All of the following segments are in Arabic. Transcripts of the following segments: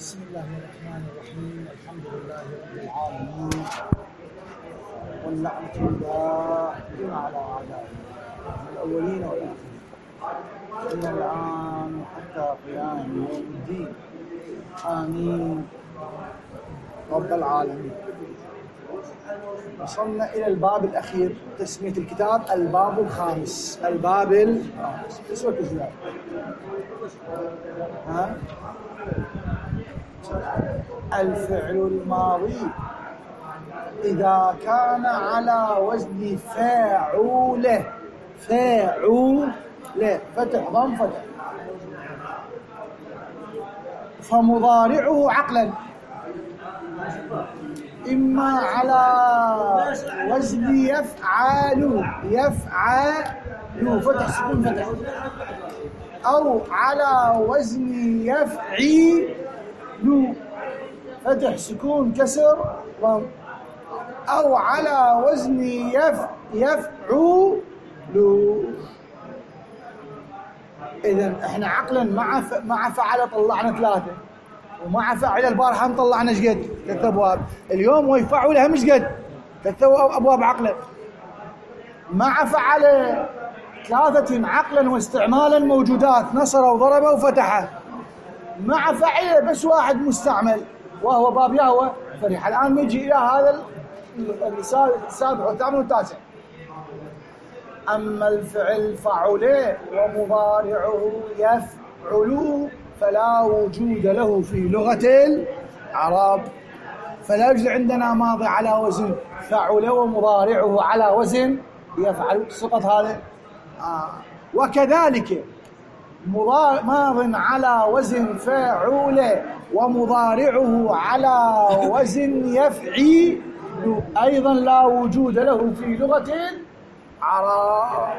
بسم الله الرحمن الرحيم. الحمد لله رب العالمين، واللعنة دائمة على أعدائه الأولين والآخرين إلى الآن حتى قيام يوم الدين. آمين رب العالمين. وصلنا إلى الباب الأخير، تسمية الكتاب الباب الخامس. الباب الخامس اسمه الكتاب الفعل الماضي إذا كان على وزن فاعوله، فاعوله فتح ضم فتح، فمضارعه عقلا إما على وزن يفعل، يفعل فتح سكون فتح، أو على وزن يفعل فتح سكون كسر ضم، أو على وزن يفعل. إذن إحنا عقلا مع فعل طلعنا 3، ومع فعل البارحة طلعنا ايش قد؟ 3 أبواب. اليوم ويفعل هم ايش قد؟ 3 أبواب عقلا. مع فعل 3 عقلا واستعمالا موجودات، نصر وضرب وفتح. مع فعل بس واحد مستعمل وهو باب يهوى فرح. الآن نجي إلى هذا السابع والثامن والتاسع. أما الفعل فعل ومضارعه يفعل فلا وجود له في لغة العرب، فلا يوجد عندنا ماضي على وزن فعل ومضارعه على وزن يفعل، سقط هذا. وكذلك ماض على وزن فاعل ومضارعه على وزن يفعل أيضا لا وجود له في لغة العرب.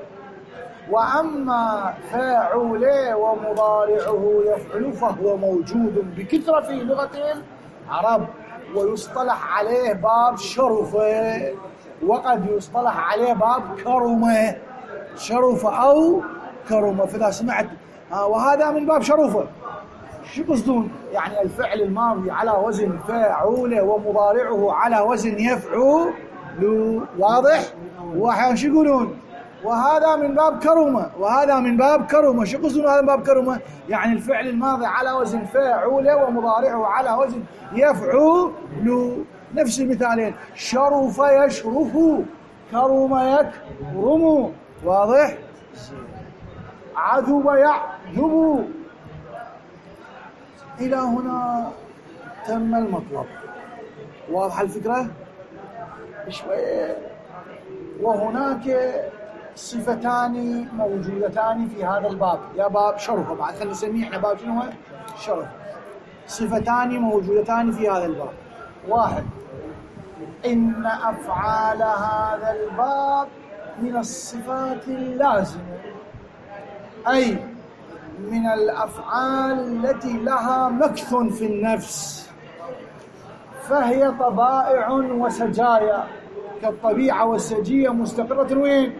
وأما فاعل ومضارعه يفعل فهو موجود بكثرة في لغة العرب، ويصطلح عليه باب شرفة، وقد يصطلح عليه باب كرمة، شرفة أو كرمة. فإذا سمعت وهذا من باب شرفة، شو قصدون؟ يعني الفعل الماضي على وزن فاعل ومضارعه على وزن يفعل، واضح؟ وأحيانا شو يقولون؟ وهذا من باب كرمة، وهذا من باب كرمة. شو قصدون هذا من باب كرمة؟ يعني الفعل الماضي على وزن فاعل ومضارعه على وزن يفعل، نفس المثالين. شرف يشرف، كرم يكرم، واضح؟ عذب يعذب. إلى هنا تم المطلب، واضح الفكرة؟ شوية. وهناك صفتان موجودتان في هذا الباب، يا باب شرف، بعد خلينا نسميه احنا باب شنو؟ شرف. صفتان موجودتان في هذا الباب. 1، إن أفعال هذا الباب من الصفات اللازمة، أي من الأفعال التي لها مكث في النفس، فهي طبائع وسجايا، كالطبيعة والسجية مستقرة وين؟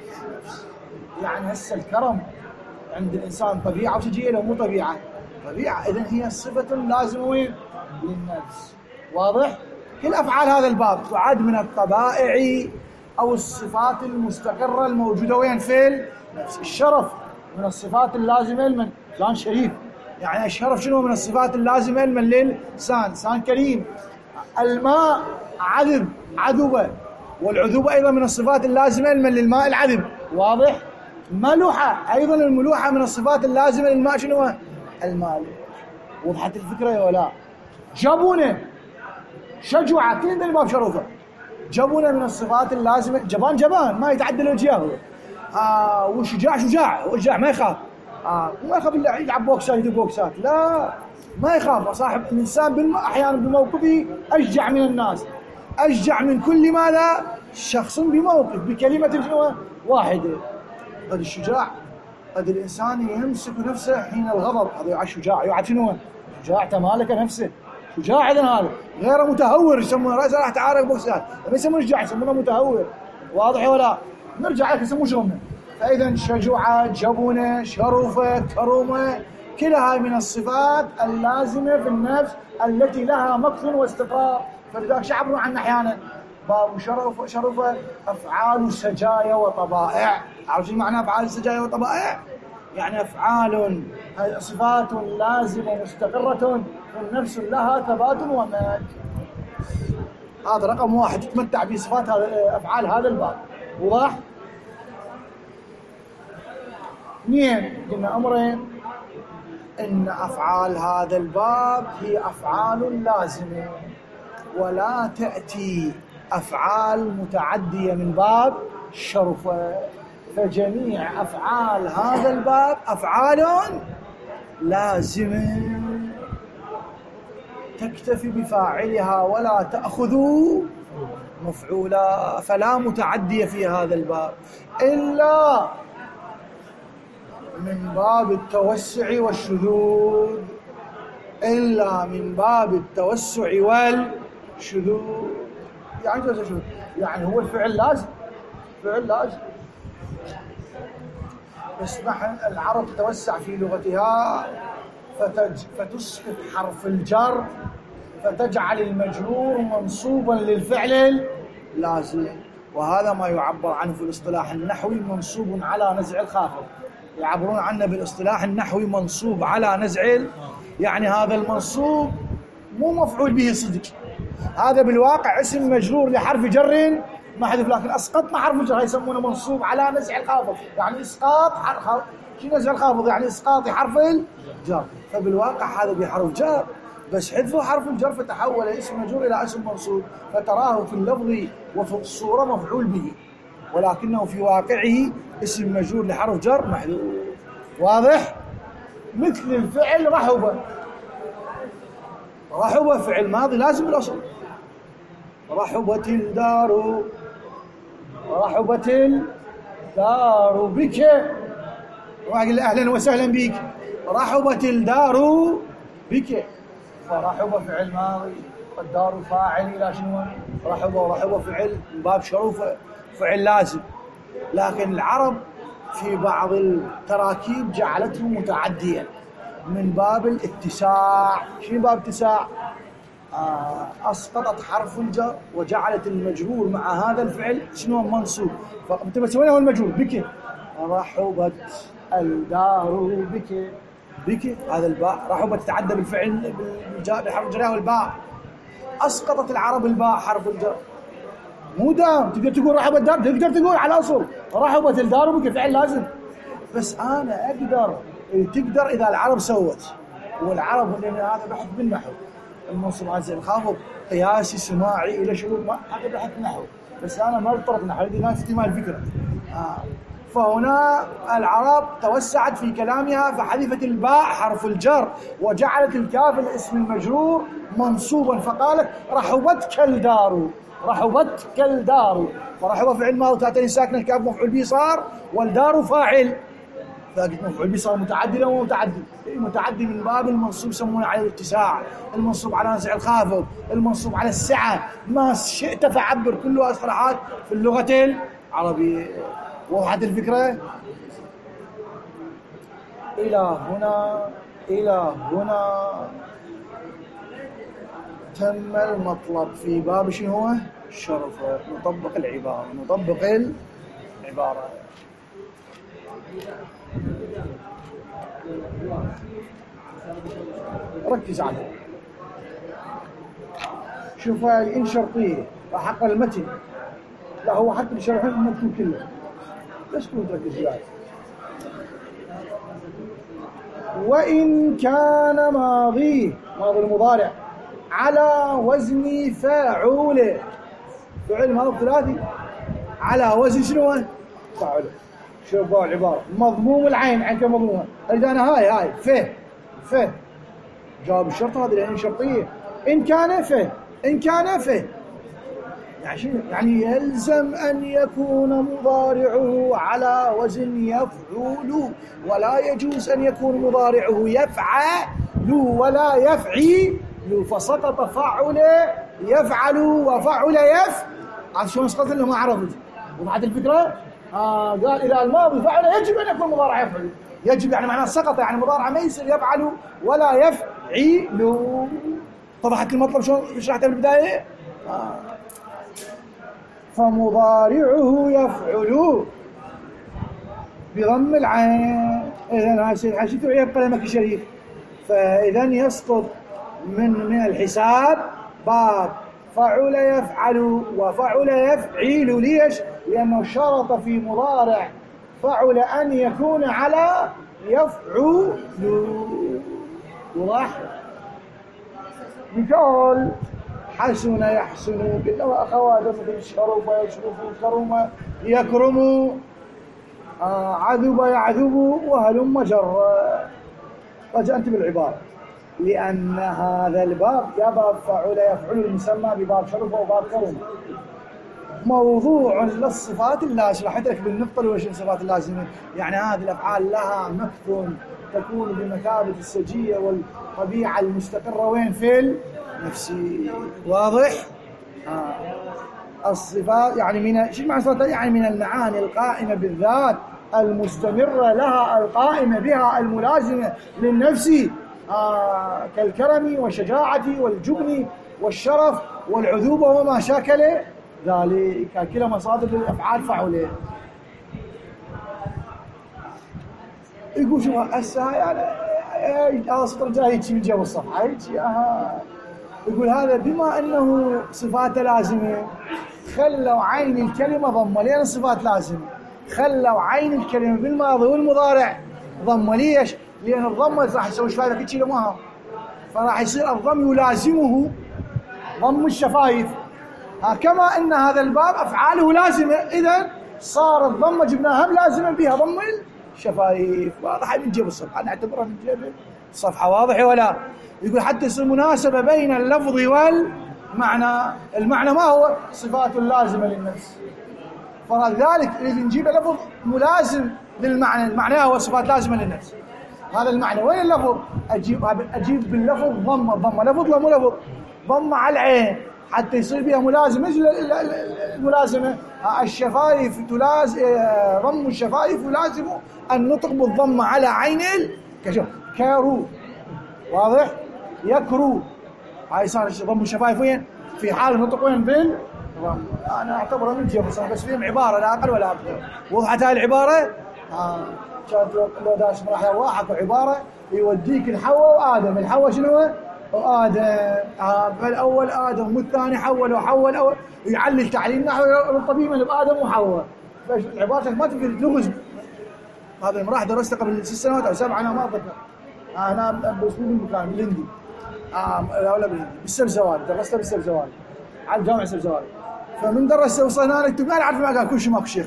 يعني هسه الكرم عند الإنسان طبيعة وسجية، لو مو طبيعة؟ طبيعة. إذن هي صفة لازمة وين؟ للنفس، واضح؟ كل أفعال هذا الباب تعد من الطبائع أو الصفات المستقرة الموجودة وين؟ في النفس. الشرف من الصفات اللازمة لمن؟ إنسان شريف. يعني الشرف شنو؟ من الصفات اللازمة لمن؟ للإنسان، إنسان كريم. الماء عذب، عذبة، والعذوبة أيضا من الصفات اللازمة لمن؟ للماء العذب، واضح؟ ملوحة، أيضا الملوحة من الصفات اللازمة للماء شنو؟ المالح. وضحت الفكرة ولا؟ جبنة، شجوعة، كل ده الباب شرفه. جبنة من الصفات اللازمة، جبان ما يتعدل وجهه. وشجاع، شجاع ما يخاف. ما يخاف إلا يلعب بوكسات، يدق بوكسات، لا ما يخاف. صاحب الإنسان أحيانا بموقفه أشجع من الناس، أشجع من كل ماذا؟ شخص بموقف، بكلمة واحدة. هذا الشجاع، هذا الإنسان يمسك نفسه حين الغضب، هذا شجاع. يعد شنو؟ شجاع تمالك نفسه، شجاع. إذن هذا غير متهور، يسمونه رأس راح تعارك بوكسات، ما يسمونه شجاع، يسمونه متهور، واضح ولا؟ نرجع لك يسموه شغلنا. فإذا شجوعة، جبنة، شرفة، كرمة، كلا هاي من الصفات اللازمة في النفس التي لها مكث واستقرار. فلذلك شعبروا عنا أحيانا باب شرف أفعال سجايا وطبائع. عارف شو معنى أفعال سجايا وطبائع؟ يعني أفعال صفات لازمة مستقرة والنفس لها ثبات ومات. هذا رقم واحد تتمتع بصفات أفعال هذا الباب. واضح؟ اثنين، قلنا أمرين، إن أفعال هذا الباب هي أفعال لازمة، ولا تأتي أفعال متعدية من باب شرفة. فجميع أفعال هذا الباب أفعال لازمة تكتفي بفاعلها ولا تأخذ مفعولا، فلا متعدية في هذا الباب إلا من باب التوسع والشذوذ، إلا من باب التوسع والشذوذ. يعني هو الفعل لازم، فعل لازم، بس العرب تتوسع في لغتها فتسقط حرف الجر فتجعل المجرور منصوبا للفعل اللازم، وهذا ما يعبر عنه في الاصطلاح النحوي منصوب على نزع الخافض. يعبرون عنه بالاصطلاح النحوي منصوب على نزع، يعني هذا المنصوب مو مفعول به صدق، هذا بالواقع اسم مجرور لحرف جر محذوف، لكن اسقطنا حرف الجر يسمونه منصوب على نزع الخافض، يعني اسقاط شو نزع الخافض؟ يعني اسقاط حرف الجر، فبالواقع هذا بحرف جر بس حذفوا حرف الجر فتحول اسم مجرور الى اسم منصوب، فتراه في اللفظ وفي الصوره مفعول به، ولكنه في واقعه اسم مجرور لحرف جر محذوف. واضح؟ مثل الفعل رحب، رحب فعل ماضي لازم بالاصل، رحبت الدار، رحبت الدار بك، واقول اهلا وسهلا بك، رحبت الدار بك، فرحب فعل ماضي والدار فاعل الى شنو؟ رحب، ورحب فعل من باب شروف فعل لازم. لكن العرب في بعض التراكيب جعلته متعديا من باب الاتساع. شنو باب اتساع؟ اسقطت حرف الجر وجعلت المجرور مع هذا الفعل شنو؟ منصوب. فانت وين هو المجرور؟ بك، رحبت الدار بك، بك هذا الباء، رحبت تتعدى بالفعل بحرف الجر والباء، اسقطت العرب الباء حرف الجر. مو دام تقدر تقول رحبت الدار، تقدر تقول على اصل رحبت الدار بك فعل لازم، بس انا اقدر تقدر اذا العرب سوت، والعرب لان هذا بحث بالنحو، المنصوب على زي الخافض قياسي سماعي الى شروط، ما هذا بحث نحو، بس انا ما اضطرب نحو هذه ناس استماع الفكره. فهنا العرب توسعت في كلامها فحذفت الباء حرف الجر وجعلت الكاف الاسم المجرور منصوبا، فقالت رحبتك الدار، رحبتك الدار، فرحب فعل ماضي وتاتين ساكنه، الكاف مفعول به صار، والدار فاعل، فقلت مفعول به صار متعدي او متعدي؟ متعدي من باب المنصوب يسمونه على الاتساع، المنصوب على نزع الخافض، المنصوب على السعه، ما شئت فعبر، كلها اصطلاحات في اللغه العربيه. وضحت الفكره؟ الى هنا تم المطلب في باب شنو هو؟ الشرف. نطبق العبارة، ركز عليه. شوف هاي إن شرطية وحق المتن، لا هو حتى بشرحين المكتوب كله، بس كنت تركز وياي. وإن كان ماضي المضارع على وزن فاعل، فعل ماضي ثلاثي على وزن شنو؟ فاعل. شوف العبارة مضموم العين، عين كمضمومة، إذا أنا هاي ف جواب الشرط هذه لأن شرطية. إن كان ف يعني شنو؟ يعني يلزم أن يكون مضارعه على وزن يفعل، ولا يجوز أن يكون مضارعه يفعل ولا يفعل، فسقط فعل يفعل وفعل عاد شلون سقط اللي ما عرفت؟ وبعد الفكرة قال إذا الماضي فعل يجب أن يكون مضارع يفعل. يجب يعني معناه سقط، يعني مضارع ما يصير يفعل ولا يفعل. طرحت المطلب شلون شرحتها بالبداية؟ فمضارعه يفعل بضم العين. إذا حشيت عيب قلمك الشريف. فإذا يسقط من الحساب باب فعل يفعل وفعل يفعل. ليش؟ لأنه شرط في مضارع فعل أن يكون على يفعل. واضح؟ مثال حسن يحسن وأخواته مثل شرف يشرف كرم يكرم عذب يعذب وهلم جر. رجعت بالعبارة لأن هذا الباب يا باب فعل يفعل المسمى بباب شرف وباب كرم موضوع للصفات اللازمة. شرحت لك بالنقطة اللي وش الصفات اللازمة، يعني هذه الأفعال لها مكث تكون بمثابة السجية والطبيعة المستقرة وين في النفس. واضح؟ الصفات يعني من شو معنى الصفات؟ يعني من المعاني القائمة بالذات المستمرة لها القائمة بها الملازمة للنفس كالكرم والشجاعة والجبن والشرف والعذوبة وما شاكل ذلك. كلا مصادر للأفعال فعولين. يقول شو هسه يعني سطر جاي من جو الصفحة يقول هذا بما أنه صفات لازمة خلوا عين الكلمة ضمة. لأن الصفات لازمة خلوا عين الكلمة بالماضي والمضارع ضمة. ليش؟ لأن الضمة راح يسوي شفايفك تشيله معها، فراح يصير الضم يلازمه ضم الشفايف. كما أن هذا الباب أفعاله لازمة، إذا صار الضمة جبناها لازمة بها ضم الشفايف. واضح من جيب الصفحة، نعتبرها من جيب الصفحة. واضح ولا؟ يقول حتى يصير مناسبة بين اللفظ والمعنى. المعنى ما هو؟ صفات لازمة للنفس، فلذلك إذا نجيب لفظ ملازم للمعنى، المعنى هو صفات لازمة للنفس. هذا المعنى. وين اللفظ؟ أجيب باللفظ ضمة لفظ لا مو لفظ ضمة على العين حتى يصير بها ملازمة. ايش الملازمة؟ الشفايف ضم الشفايف يلازم النطق بالضمة على عين الكشف. كارو. واضح؟ يكرو. هاي صار ضم الشفايف وين؟ في حال النطق وين؟ بالضم. أنا أعتبرها من جيب بس فيهم عبارة لا أقل ولا أكثر. وضحت هاي العبارة؟ كانت لو داش راح واحد عبارة يوديك الحواء وآدم. الحواء شنو؟ وآدم. فالأول آدم والثاني حواء وحواء الأول يعلل تعليل نحو الطبيعي من بآدم وحواء. العبارة ما تقدر تلغز. هذا المراح درسته قبل 6 سنوات أو 7 أنا ما أتذكر. أنا بأسلوب المكان بالهندي. ولا بالهندي بالسبزوالي درسته بالسبزوالي على الجامعة السبزوالي. فمن درسته وصلنا نكتب ما نعرف ما قال كل شيء ماكو شيخ.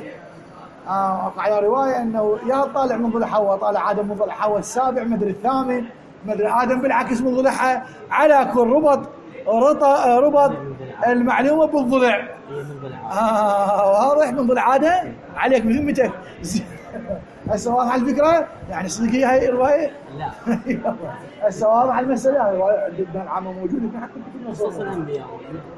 على رواية أنه يا طالع من ضلع حواء طالع آدم من ضلع حواء السابع مدري الثامن مدري آدم بالعكس من ضلعها على كل ربط المعلومة بالضلع. واضح من ضلع آدم عليك بذمتك. هسه واضح الفكرة؟ يعني صدقية هاي الرواية؟ لا. هسه واضح المسألة. الرواية عندنا العامة موجودة في حق خصوصا الأنبياء.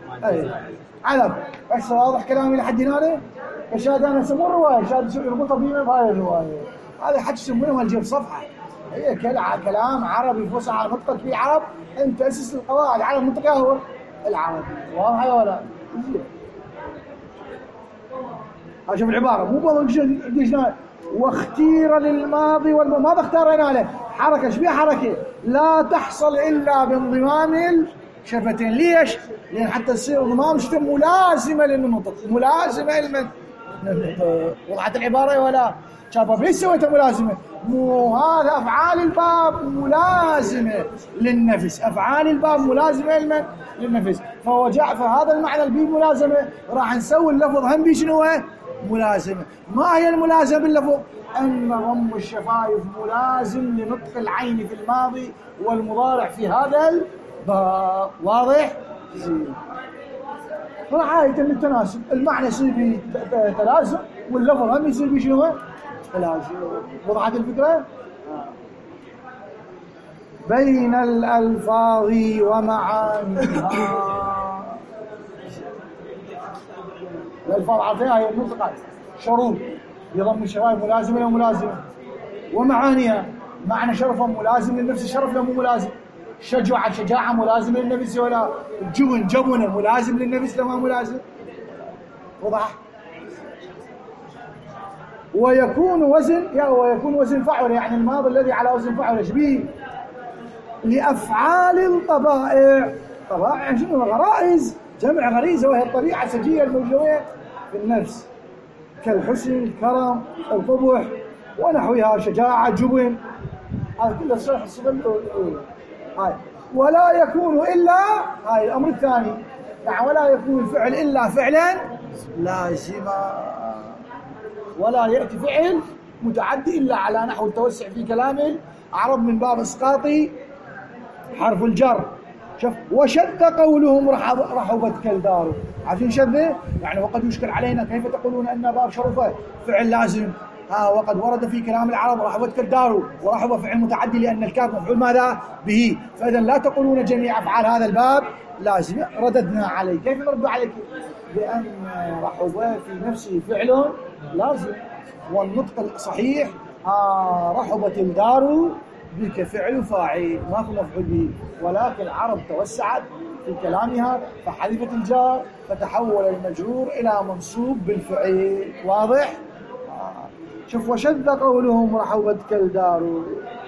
علم. هسه واضح كلامي لحد هنا؟ فشاهد أنا سمو الرواية شاهد يربطها بينا بهاي الرواية. هذا حد يسمونه الجيب صفحة. هي كلام عربي فصحى نطق فيه عرب. أنت أسس القواعد على المنطقة هو العربي. واضح ولا؟ شوف العبارة مو بضل واختير للماضي ماذا اختارنا له؟ حركة. ايش بيها حركة؟ لا تحصل إلا بانضمام الشفتين. ليش؟ لأن حتى تصير انضمام شفتين ملازمة للنطق ملازمة للنطق. وضحت العبارة ولا؟ شايفة ليش سويتها ملازمة؟ مو هذا أفعال الباب ملازمة للنفس. أفعال الباب ملازمة للنفس. فهذا المعنى البي ملازمة راح نسوي اللفظ هم بي شنو هو؟ ملازمة. ما هي الملازمة باللفظ؟ أن ضم الشفايف ملازم لنطق العين في الماضي والمضارع في هذا الباب. واضح؟ رعاية للتناسب. المعنى يصير بتلازم واللفظ هم يصير بشنو؟ تلازم. وضحت الفكرة؟ بين الألفاظ ومعانيها. الألفاظ عارفينها هي النطقات. شروط بضم الشفايف ملازمة أو ملازمة. ومعانيها: معنى شرفا ملازم للنفس الشرف لا مو ملازم. شجاعة ملازمة للنفس ولا. جبنة ملازم للنفس لا ما ملازم. وضح. ويكون وزن فعل، يعني الماضي الذي على وزن فعل شبيه لأفعال الطبائع. طبائع يعني شنو؟ غرائز، جمع غريزة، وهي الطبيعة السجية الموجودة في النفس كالحسن، الكرم، القبح ونحوها، شجاعة، جبن. هذا كله شرح الصفة الأولى. ولا يكون إلا، هاي الأمر الثاني، يعني ولا يكون الفعل إلا فعلا لازما، ولا يأتي فعل متعدي إلا على نحو التوسع في كلام العرب من باب إسقاط حرف الجر. شوف: وشد قولهم رحبت كالدار. عارفين شذه؟ يعني وقد يشكل علينا كيف تقولون أن باب شرفه فعل لازم، وقد ورد في كلام العرب رحبت كالدار، ورحب فعل متعدي لأن الكاف مفعول ماذا به، فإذا لا تقولون جميع أفعال هذا الباب لازم. رددنا عليه. كيف نرد عليك؟ لأن رحب في نفسه فعل لازم، والنطق الصحيح رحبت الدار بك فعل فاعل ما في مفعول به، ولكن العرب توسعت في كلامها فحذفت الجار فتحول المجرور إلى منصوب بالفعل. واضح؟ شوف: وشد قولهم رحبت كالدار،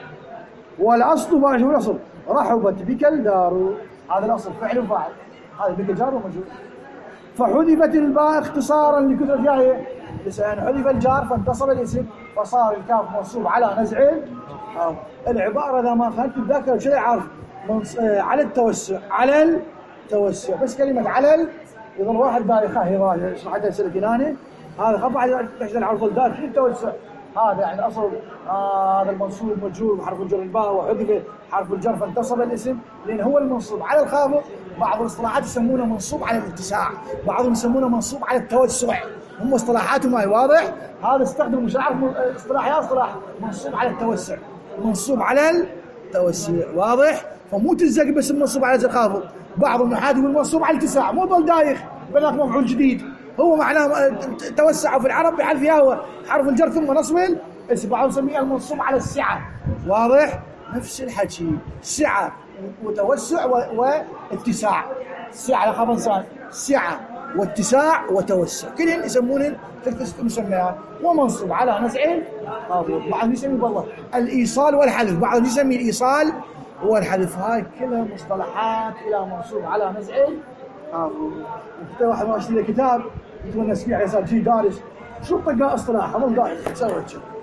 والأصل ما شو الأصل؟ رحبت بك الدار، هذا الأصل فعل وفاعل، هذا بك جار ومجرور. فحذفت الباء اختصارا لكثرة جاية، لأن حذف الجار فانتصب الاسم فصار الكاف منصوب على نزع العبارة. إذا ما خلت الذاكرة شيء عارف على التوسع، على التوسع، بس كلمة على يظل واحد بايخ هي شرحتها السنة الفلانية، هذا خفع تحصل على الفلدات في التوسع. هذا يعني الأصل هذا المنصوب مجرور بحرف الجر الباء، وحذف حرف الجر فانتصب الاسم لأن هو المنصوب على الخافض. بعض الاصطلاحات يسمونه منصوب على الاتساع، بعضهم يسمونه منصوب على التوسع، هم اصطلاحاتهم. هاي واضح؟ هذا استخدم مش عارف اصطلاح يا اصطلاح منصوب على التوسع، منصوب على التوسع. واضح؟ فمو تلزق بس المنصوب على الخافض. بعض النحاة يقول منصوب على الاتساع، مو ضل دايخ بلاك مفعول جديد، هو معناه توسعوا في العرب بحذف هو حرف الجر ثم نصب الاسم. بعضهم يسميه المنصوب على السعة. واضح؟ نفس الحكي، سعة وتوسع واتساع. سعة لخبر انسان، سعة واتساع وتوسع، كلهم يسمونهم ثلاث مسميات. ومنصوب على نزع بعضهم يسمي بالله الإيصال والحذف، بعضهم يسمي الإيصال والحذف. هاي كلها مصطلحات إلى منصوب على نزع. حتى واحد ما اشتري كتاب يتونس فيه يصير شيء دارس شو طقا اصطلاح ظل دايق سوى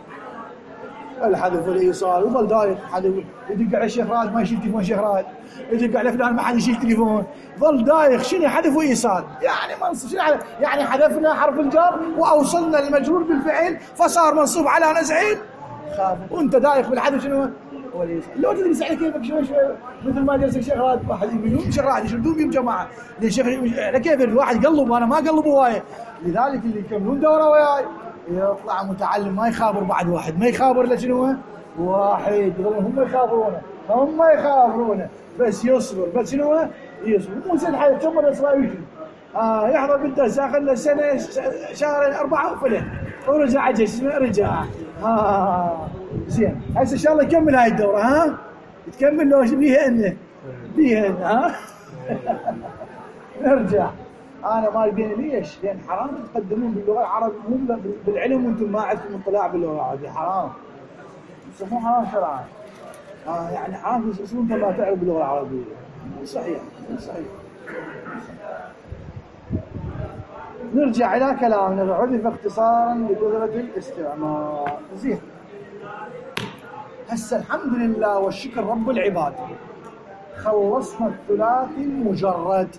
الحذف والايصال وظل دايق. حد يدق على الشيخ راد ما يشيل تليفون الشيخ راد، يدق على فلان ما حد يشيل تليفون، ظل دايق. شنو حذف وايصال؟ يعني منصوب شنو يعني حذفنا حرف الجر واوصلنا المجرور بالفعل فصار منصوب على نزع خافض، وانت دايق بالحذف شنو؟ لو تدري سعي كيفك شوي مثل ما جلس الشيخ راد واحد يميلون شيخ راد يشردون بهم جماعه للشيخ على كيف الواحد قلب وانا ما قلب هوايه. لذلك اللي يكملون دوره وياي يطلع متعلم ما يخابر بعد واحد، ما يخابر الا شنو؟ واحد. هم يخابرونه بس يصبر، بس شنو؟ يصبر. مو زين حاجه تمر اسرائيل يحضر بالدرس اخذ له سنه شهرين 4 وفلت ورجع رجع. زين هسه ان شاء الله يكمل هاي الدوره. تكمل لو بيها انه نرجع. انا ما بين ليش؟ لان حرام تقدمون باللغه العربيه مو بالعلم وانتم ما عندكم اطلاع باللغه العربيه. حرام يسموه حرام شرعا. يعني حرام يسمون انت ما تعرف باللغه العربيه. صحيح. نرجع إلى كلامنا. حذف اختصارا لكثرة الاستعمال. زين هسه الحمد لله والشكر رب العباد خلصنا الثلاثي المجرد.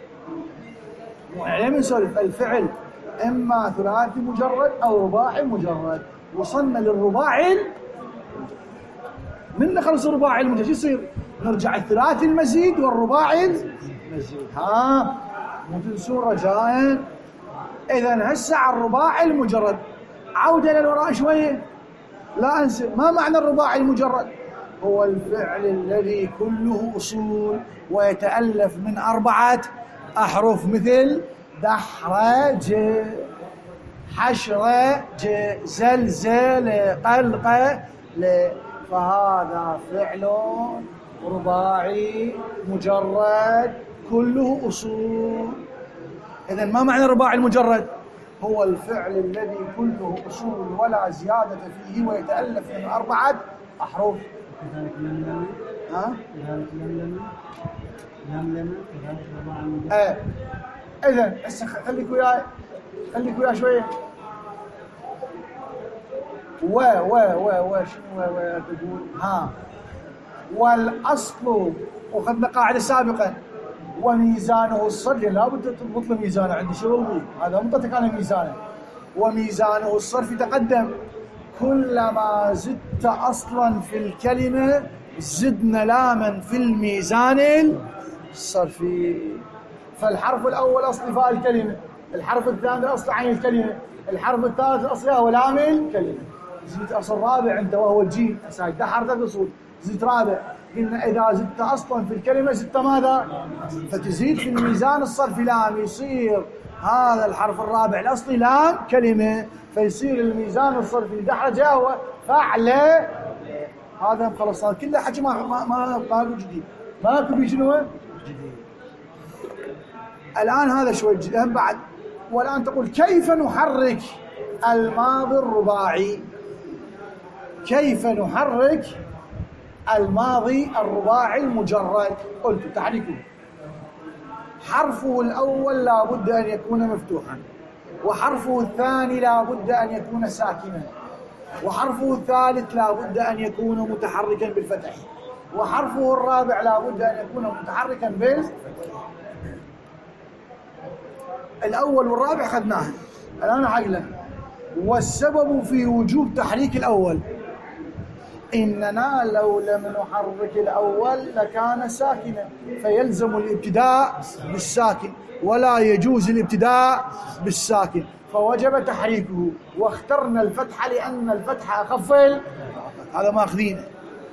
يعني نسولف الفعل إما ثلاثي مجرد أو رباعي مجرد. وصلنا للرباعي من نخلص الرباعي المجرد شو يصير؟ نرجع الثلاثي المزيد والرباعي المزيد. مو تنسون رجاءً. إذا هسه على الرباعي المجرد عودة للوراء شوية. لا أنسى ما معنى الرباعي المجرد؟ هو الفعل الذي كله أصول ويتألف من 4 أحرف مثل دحرج. حشرة، زلزل، قلقة، فهذا فعل رباعي مجرد كله أصول. إذن ما معنى الرباعي المجرد؟ هو الفعل الذي كله أصول ولا زيادة فيه ويتألف من 4 أحرف. ها؟ إذن هسه خليك وياي شوية. شنو تقول؟ والأصل، وخذنا قاعدة سابقا، وميزانه الصرف. لا بد تضبط له ميزانه، عندي شغل بيه، هذا منطقتك أنا ميزانه. وميزانه الصرف تقدم. كلما زدت أصلا في الكلمة زدنا لاما في الميزان الصرفي. فالحرف الأول أصل فاء الكلمة، الحرف الثاني أصل عين الكلمة، الحرف الثالث أصلها هو لام الكلمة. زدت أصل رابع أنت وهو الجيم. ده حرف الأصول. زدت رابع، قلنا إذا زدت أصلا في الكلمة زدت ماذا؟ فتزيد في الميزان الصرفي لام، يصير هذا الحرف الرابع الأصلي لام كلمة، فيصير الميزان الصرفي دحرجة هو فعل. هذا خلاص كله حكي ما جديد، ما كبي شنو جديد. الآن هذا شوي جديد هم بعد. والآن تقول كيف نحرك الماضي الرباعي؟ كيف نحرك الماضي الرباعي المجرد؟ قلت تحريكه حرفه الأول لا بد أن يكون مفتوحا، وحرفه الثاني لا بد أن يكون ساكنا، وحرفه الثالث لا بد أن يكون متحركا بالفتح، وحرفه الرابع لا بد أن يكون متحركا بالفتح. الأول والرابع خذناه، الآن عقلا. والسبب في وجوب تحريك الأول إننا لو لم نحرك الأول لكان ساكنا، فيلزم الابتداء بالساكن ولا يجوز الابتداء بالساكن، فوجب تحريكه. واخترنا الفتح لأن الفتح أخف، هذا ما أخذينه.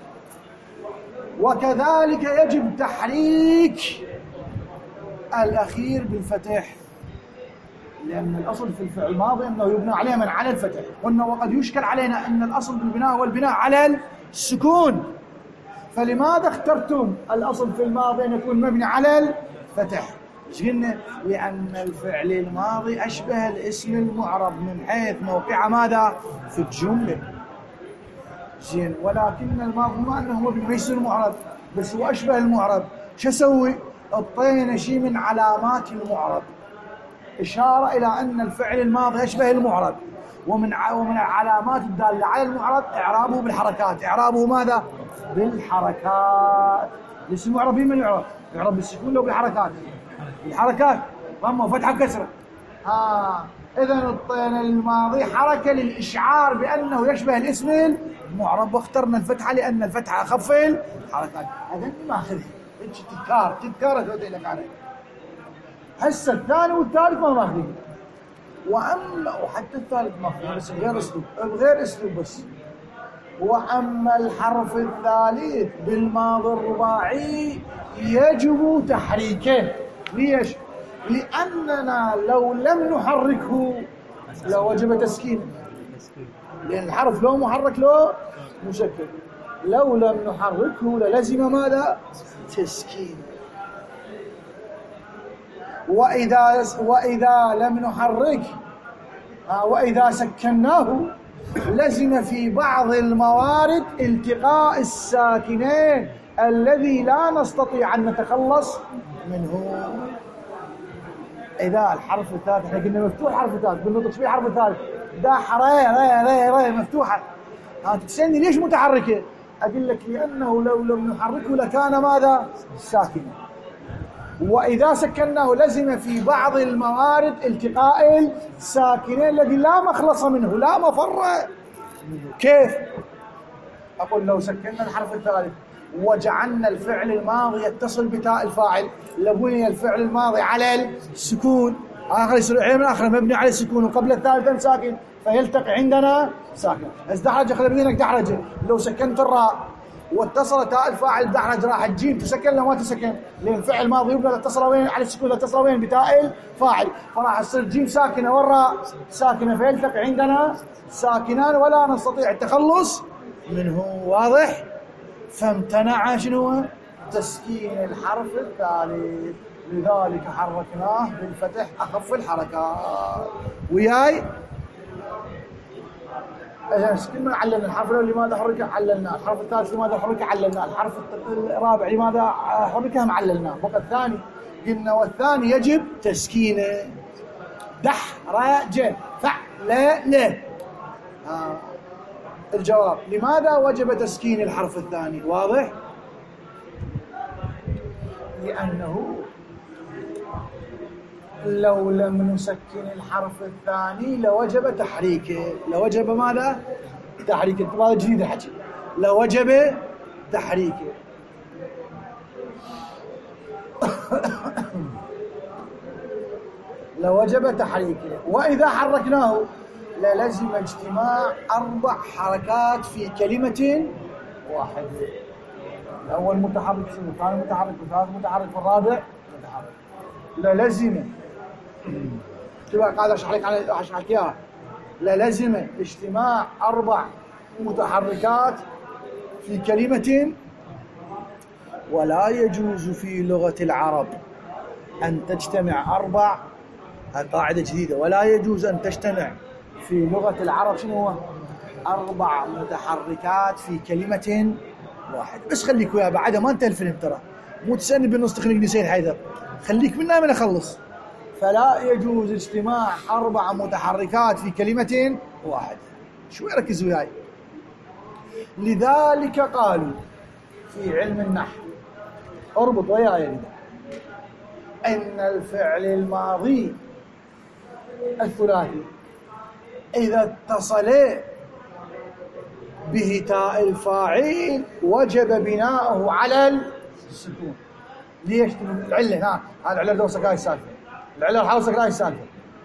وكذلك يجب تحريك الأخير بالفتح، لأن الأصل في الفعل الماضي أنه يبنى عليه من على الفتح. قلنا وقد يشكل علينا أن الأصل بالبناء هو البناء على السكون، فلماذا اخترتم الأصل في الماضي أن يكون مبني على الفتح؟ ايش قلنا؟ لأن الفعل الماضي أشبه الاسم المعرب من حيث موقع ماذا؟ في الجملة. زين، ولكن الماضي ما أنه مبني ليس المعرب، بس هو أشبه المعرب. شو أسوي؟ اعطينا شيء من علامات المعرب، إشارة إلى أن الفعل الماضي يشبه المعرب، ومن العلامات الدالة على المعرب إعرابه بالحركات. إعرابه ماذا؟ بالحركات. الاسم المعرب من يعرب؟ يعرب بالسكون لو بالحركات. الحركات ضمه وفتحه وكسره. إذا اعطينا الماضي حركة للإشعار بأنه يشبه الاسم المعرب، واخترنا الفتحة لأن الفتحة أخف الحركات. هذا ما أخذه تذكار أتوتي لك عليه. هسه الثاني والثالث ما ماخذين، وحتى الثالث ماخذين بس بغير اسلوب بس. واما الحرف الثالث بالماضي الرباعي يجب تحريكه. ليش؟ لاننا لو لم نحركه لوجب تسكينه، لان الحرف لو محرك لو مسكن، لو لم نحركه للزم ماذا؟ تسكين. وإذا لم نحرك وإذا سكناه لزم في بعض الموارد التقاء الساكنين الذي لا نستطيع أن نتخلص منه. إذا الحرف الثالث احنا قلنا مفتوح، حرف الثالث بالنطق فيه حرف الثالث داح ري مفتوحة، تسألني ليش متحركة؟ أقول لك لأنه لو لم نحركه لكان ماذا؟ ساكنا. وإذا سكناه لزم في بعض الموارد التقاء الساكنين الذي لا مخلص منه، لا مفر منه. كيف؟ أقول لو سكننا الحرف الثالث وجعلنا الفعل الماضي يتصل بتاء الفاعل لبني الفعل الماضي على السكون، آخر يصير من آخر مبني على السكون وقبل الثالث ساكن، فيلتقي عندنا ساكن. ازدحرج خلي بدينك دحرجه. لو سكنت الراء واتصل تاء الفاعل بدحرج راح الجيم تسكن لو ما تسكن، لان فعل ماضي يبنى اتصل وين على السكون، اتصل وين بتاء الفاعل، فراح تصير جيم ساكنه والراء ساكنه، فيلتقي عندنا ساكنان ولا نستطيع التخلص منه. واضح؟ فامتنع شنو؟ تسكين الحرف الثالث، لذلك حركناه بالفتح اخف الحركات. وياي؟ كلمة عللنا الحرف الأول لماذا حركه؟ عللناه. الحرف الثالث لماذا حركه؟ عللناه. الحرف الرابع لماذا حركه؟ هم عللناه. بقى الثاني قلنا والثاني يجب تسكينه. دحرج فعل. الجواب لماذا وجب تسكين الحرف الثاني؟ واضح؟ لأنه لو لم نسكن الحرف الثاني لوجب تحريكه. لوجب ماذا؟ تحريكه. هذا جديد الحكي. لوجب تحريكه. لوجب تحريكه. وإذا حركناه للزم اجتماع 4 حركات في كلمة واحدة. الأول متحرك، الثاني متحرك، والثالث متحرك، والرابع متحرك. للزم تبقى قاعد اشرح لك اياها. للزم اجتماع 4 متحركات في كلمة، ولا يجوز في لغة العرب أن تجتمع 4. قاعدة جديدة. ولا يجوز أن تجتمع في لغة العرب شنو هو؟ 4 متحركات في كلمة واحدة. بس خليك ويا بعدها ما انتهى الفيلم ترى. مو تسألني بالنص تخليني سيد حيدر. خليك منا من أخلص. فلا يجوز اجتماع 4 متحركات في كلمة واحدة. شوي ركز وياي. لذلك قالوا في علم النحو، اربط وياي كده، ان الفعل الماضي الثلاثي اذا اتصل به تاء الفاعل وجب بناؤه على السكون. ليش؟ العله هذا العله دوسك هاي السالفه، العله الحوسك هاي السالفه.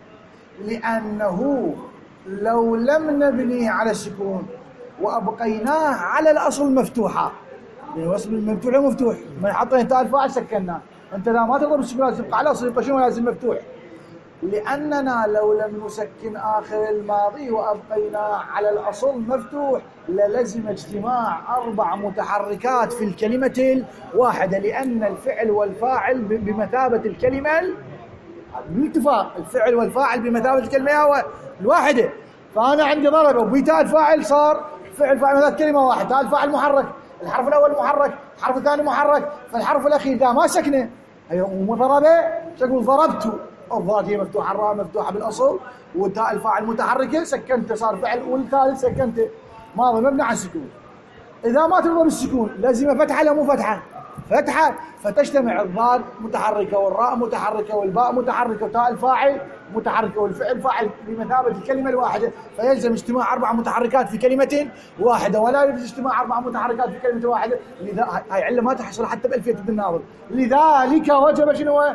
لانه لو لم نبنيه على السكون وابقيناه على الاصل المفتوحه، لان الاصل المفتوح مفتوح، ما حطينا تاء الفاعل سكناه، انت لا ما تقدر بالسكون، لازم تبقى على الاصل، يبقى شنو لازم مفتوح. لاننا لو لم نسكن اخر الماضي وابقيناه على الاصل مفتوح للزم اجتماع 4 متحركات في الكلمه الواحده، لان الفعل والفاعل بمثابه الكلمه بالاتفاق. الفعل والفاعل بمثابه الكلمه الواحده. فانا عندي ضرب وبتاء الفاعل صار فعل فاعل مثابه كلمه واحده. تاء الفاعل محرك، الحرف الاول محرك، الحرف الثاني محرك، فالحرف الاخير ده ما سكنه. ايوه وضربه شكل ضربته. الضاد هي مفتوحه، الراء مفتوحه بالاصل، وتاء الفاعل متحركه سكنته صار فعل، والثالث سكنته ماضي مبني على السكون. اذا ما ترضى بالسكون لازم فتحه لا مو فتحه؟ فتحه. فتجتمع الضاد متحركه والراء متحركه والباء متحركه وتاء الفاعل متحركه والفعل فاعل بمثابه الكلمه الواحده، فيلزم اجتماع 4 متحركات في كلمه واحده، ولا يجوز اجتماع 4 متحركات في كلمه واحده. لذا هاي عله ما تحصل حتى بألفية ابن الناظر. لذلك وجب شنو؟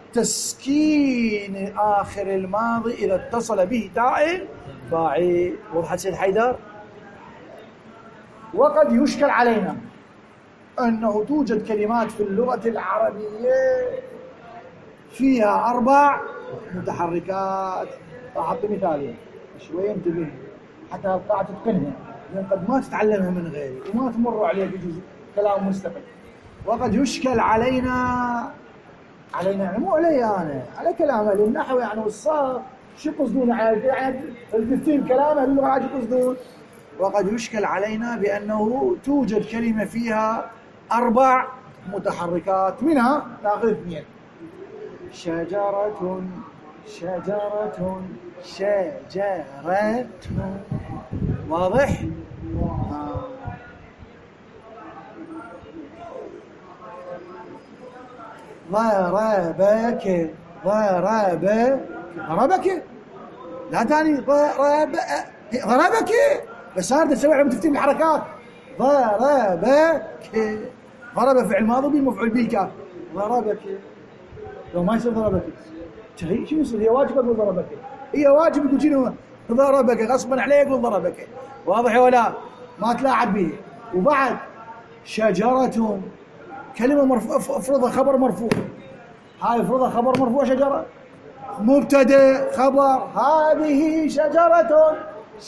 تسكين آخر الماضي إذا اتصل به تاء فاعل. وضحت سيد حيدر؟ وقد يشكل علينا أنه توجد كلمات في اللغة العربية فيها 4 متحركات. راح أعطي مثالين شوي انتبه حتى القاعدة تتقنها، لأن قد ما تتعلمها من غيري وما تمر عليك بجزء كلام مستقل. وقد يشكل علينا يعني مو علي انا، على كلام اهل النحو يعني والصرف، شو يقصدون يعني الكثير كلام اهل اللغه شو يقصدون. وقد يشكل علينا بانه توجد كلمه فيها 4 متحركات، منها ناخذ 2. شجرة شجرة شجرة. واضح؟ ضربك ضربك لا تاني ضربك بس صار تسوي على تفتيح الحركات. ضربك ضرب فعل ماضي بالمفعول به كاف. ضربك لو ما يصير ضربك هي شو يصير؟ هي واجب اقول ضربك، هي واجب يقول شنو؟ ضربك غصبا عليه يقول ضربك. واضح ولا ما تلاعب به؟ وبعد شجرة كلمة مرفوع، افرضها خبر مرفوع، هاي افرضها خبر مرفوع شجرة، مبتدأ خبر، هذه شجرة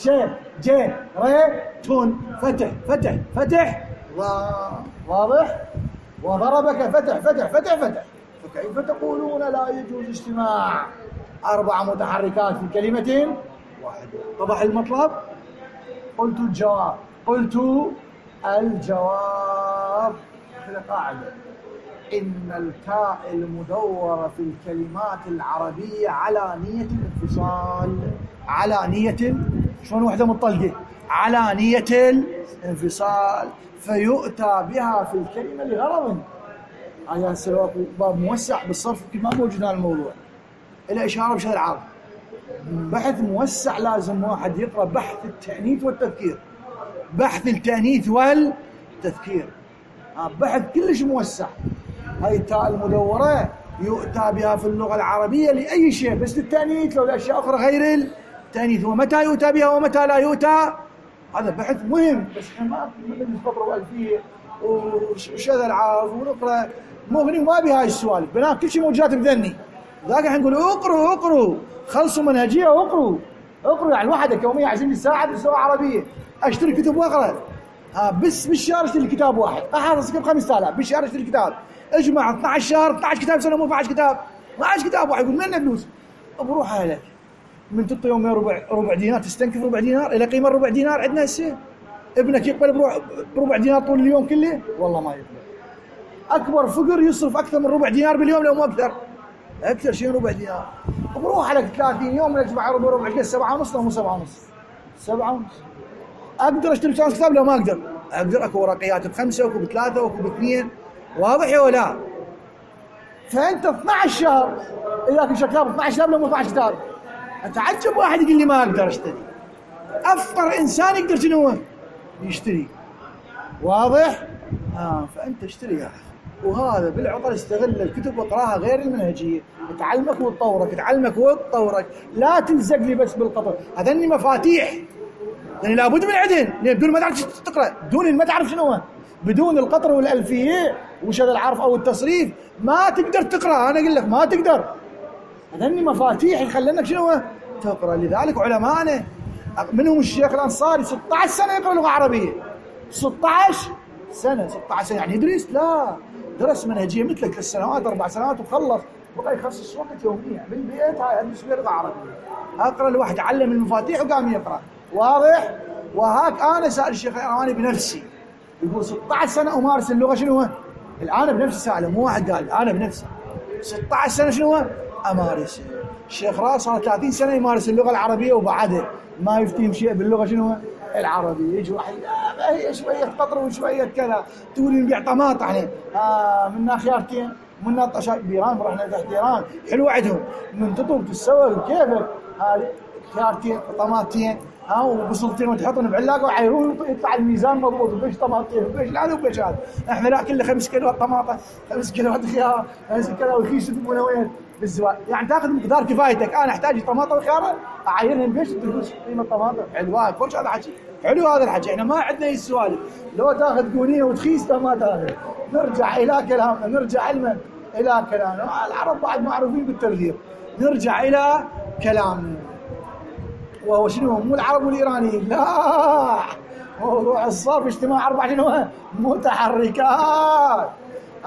شجرة فتح فتح فتح واضح، وضربك فتح فتح فتح فتح، فكيف تقولون لا يجوز اجتماع 4 متحركات في كلمة واحدة؟ اتضح المطلب؟ قلت الجواب كذا قاعدة: إن التاء المدورة في الكلمات العربية على نية الانفصال، على نية شلون وحدة مطلقة، على نية الانفصال، فيؤتى بها في الكلمة لغرض. هذا السلوك باب موسع بالصرف ما موجود هذا الموضوع، إلى إشارة بشكل عام. بحث موسع لازم واحد يقرأ بحث التأنيث والتذكير، بحث التأنيث والتذكير، بحث كلش موسع. هاي التاء المدورة يؤتى بها في اللغة العربية لأي شيء بس للتأنيث، لو لأشياء أخرى غير التأنيث. ومتى يؤتى بها ومتى لا يؤتى، هذا بحث مهم، بس احنا ما ندرس فقرة وألفية وشذا العارف ونقرأ مغني وما بهاي السوالف، بناء كل شيء موجودات بذني. ذاك احنا نقول اقروا خلصوا منهجية واقروا يعني الواحد يوميا عايزين ساعة باللغة العربية، اشتري كتب واقرأ. بس بالشهر اشتري الكتاب واحد، احافظ كم 5000 بالشهر اشتري الكتاب، اجمع 12 شهر 12 كتاب سنة، مو 12 كتاب 12 كتاب واحد، يقول من فلوس؟ بروح عليك من تعطي يومين ربع دينار، تستنكف ربع دينار الى قيمة ربع دينار عندنا هسه. ابنك يقبل بربع دينار طول اليوم كله؟ والله ما يقبل. اكبر فقر يصرف اكثر من ربع دينار باليوم لو مو اكثر شيء ربع دينار. بروح عليك 30 يوم نجمع ربع قد 7.5 لو مو 7.5. اقدر اشتري 3 كتاب لو ما اقدر؟ اقدر. اكو ورقيات ب5 واكو ب3 واكو ب2، واضح يا ولا؟ فانت 12 شهر اذا كل كتاب 12 كتاب لو مو 12 كتاب. اتعجب واحد يقول لي ما اقدر اشتري. افقر انسان يقدر شنو يشتري، واضح؟ فانت اشتري يا اخي. وهذا بالعطل استغل الكتب واقراها غير المنهجيه، تعلمك وتطورك، لا تلزق لي بس بالقطر. هذني مفاتيح يعني لابد من عدن، بدون ما تعرف تقرا، بدون ما تعرف شنو هو، بدون القطر والالفيه وشذا العرف او التصريف ما تقدر تقرا. انا اقول لك ما تقدر، هذني مفاتيح يخلنك شنو تقرا. لذلك علماءنا منهم الشيخ الانصاري 16 سنه يقرا لغه عربيه، 16 سنه يعني يدرس؟ لا، درس منهجيه مثلك 3 سنوات 4 سنوات وخلص، بقى يخصص وقت يوميا بالبيت. هاي ادرس لغه عربيه، اقرا الواحد علم المفاتيح وقام يقرا، واضح؟ وهاك انا سال الشيخ الإيراني بنفسي، يقول 16 سنه امارس اللغه شنو الان بنفسي سالم، مو واحد قال، انا بنفسي 16 سنه شنو امارس. الشيخ راس صار 30 سنه يمارس اللغه العربيه وبعده ما يفتهم شيء باللغه شنو العربيه. يجي واحد هي شويه قطر وشويه كذا، تقول نبيع طماط احنا منا خيارتين منا طشاش بيران، رحنا تحت ايران حلو عندهم من تطوب تسوى كيفك، هذه خيارتين طماطين وبصلتين وتحطهم بعلاقه وعيرون يطلع الميزان مضبوط، وبيش طماطين وبيش هذا وبيش هذا. احنا لا كله 5 كيلو طماطه، 5 كيلو خيار، 5 كيلو وكيس تبونه وين بالزواج، يعني تاخذ مقدار كفايتك. انا احتاج طماطه وخيار اعيرهم بيش تدرس قيمه الطماطه حلوه كلش. هذا حكي حلو، هذا الحكي احنا ما عندنا هي السوالف. لو تاخذ قونيه وتخيس طماطه هذا. نرجع الى كلامنا، نرجع علما الى كلامنا. العرب بعد معروفين بالترغيب. نرجع الى كلامنا، وهو شنو؟ مو العرب والايرانيين، لا، موضوع الصرف اجتماع 4 شنو متحركات.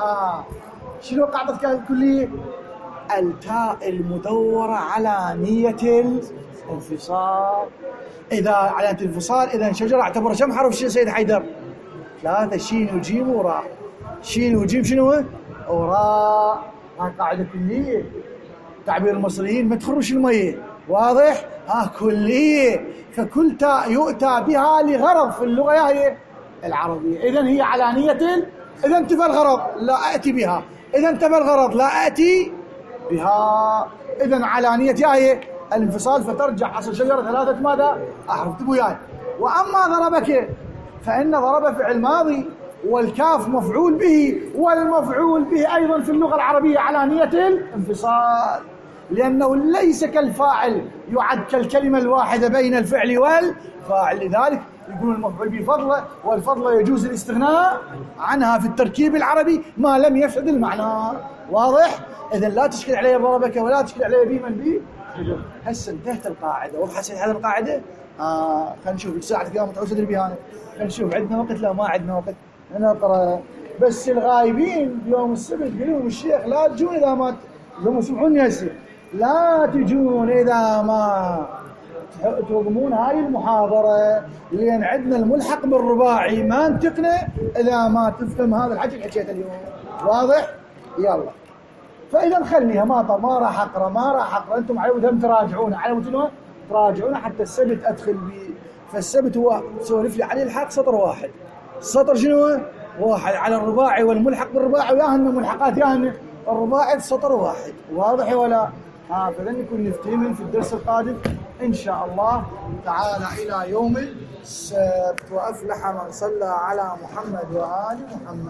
شنو قاعدة الكلية؟ التاء المدورة على نية الانفصال. إذا على نية الانفصال إذا شجرة اعتبر كم حرف سيد حيدر؟ 3 شين وجيم وراء. شين وجيم شنو؟ وراء. هاي قاعدة كلية، تعبير المصريين ما تخرج المية، واضح؟ كلية. فكل تاء يؤتى بها لغرض في اللغة هي العربية. إذن هي على نية، إذا انتفى الغرض لا أتي بها، إذا انتفى الغرض لا أتي بها. إذن على نية هي الانفصال، فترجع أصل شجرة 3 ماذا؟ أحرف. اكتبوا يعني. وأما ضربك فإن ضرب فعل ماضي، والكاف مفعول به، والمفعول به أيضا في اللغة العربية على نية الانفصال، لأنه ليس كالفاعل يعد كالكلمة الواحدة بين الفعل والفاعل. لذلك يقولون المفعول به فضلة، والفضلة يجوز الاستغناء عنها في التركيب العربي ما لم يفسد المعنى. واضح؟ إذا لا تشكل علي ضربك ولا تشكل علي بمن بي. هسه انتهت القاعدة. وضحت سيد هذه القاعدة؟ خلينا نشوف ساعة قيامة تعوز تدري بها. خلينا نشوف عندنا وقت؟ لا ما عندنا وقت. نقرأ بس الغايبين يوم السبت قالوا الشيخ لا تجون إذا ما سمعوني هسه، لا تجون إذا ما تضمون هاي المحاضرة، لأن عندنا الملحق بالرباعي ما انتقنا إذا ما تفهم هذا الحكي اللي حكيته اليوم. واضح؟ يلا. فإذا نخليها ما راح أقرأ أنتم على ودهم تراجعونه، على ودهم تراجعونه حتى السبت أدخل بيه. فالسبت هو سولف لي عليه الحق سطر واحد. السطر شنو؟ واحد على الرباعي والملحق بالرباعي، وياهن ملحقات ياهن الرباعي سطر واحد. واضح ولا؟ فإذا نكون نفتهم في الدرس القادم إن شاء الله تعالى إلى يوم السبت. وأفلح من صلى على محمد وآل محمد.